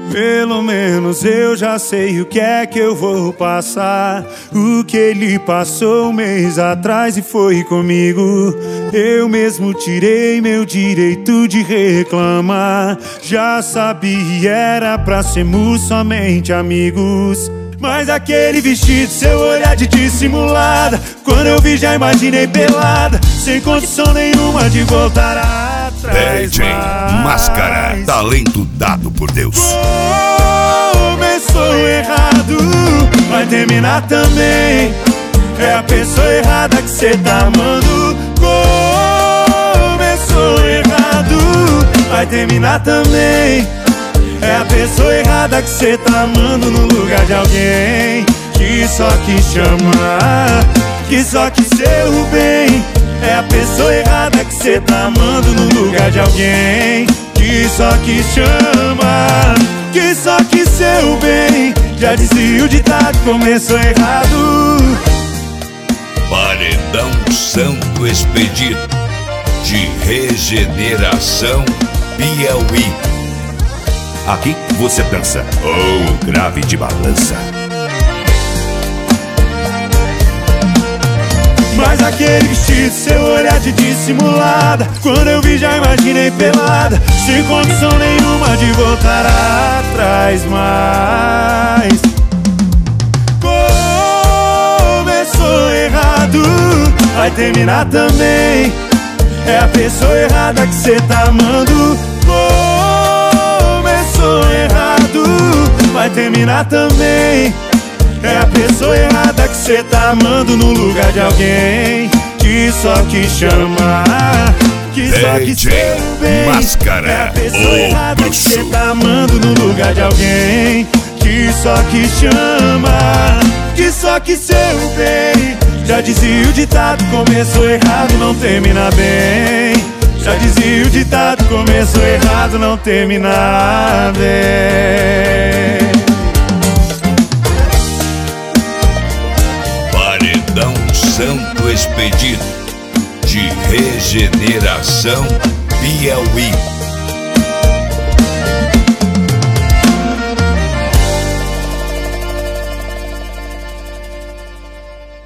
Pelo menos eu já sei o que é que eu vou passar. O que ele passou um mês atrás e foi comigo. Eu mesmo tirei meu direito de reclamar. Já sabia, era pra sermos somente amigos. Mas aquele vestido, seu olhar de dissimulada, quando eu vi já imaginei pelada, sem condição nenhuma de voltar atrás. DJ Máscara, talento dado por Deus. Começou errado, vai terminar também. É a pessoa errada que cê tá amando. Começou errado, vai terminar também. É a pessoa errada que cê tá amando no lugar de alguém que só quis chamar, que só quis seu bem. É a pessoa errada que cê tá amando no lugar de alguém que só quis chamar, que só quis seu bem. Já dizia o ditado, começou errado. Paredão Santo Expedito de Regeneração Piauí. Aqui você dança ou grave de balança. Mas aquele vestido, seu olhar de dissimulada, quando eu vi já imaginei pelada, sem condição nenhuma de voltar atrás mais. Começou errado, vai terminar também. É a pessoa errada que cê tá amando. Começou errado, vai terminar também. É a pessoa errada que cê tá amando no lugar de alguém que só quis chamar, que só quis ser bem. Máscara, é a pessoa errada bruxo. que cê tá amando no lugar de alguém que só quis chamar, que só quis ser o bem. Já dizia o ditado, começou errado, não termina bem. Já dizia o ditado, começou errado, não termina bem. Paredão Santo Expedito de Regeneração Piauí.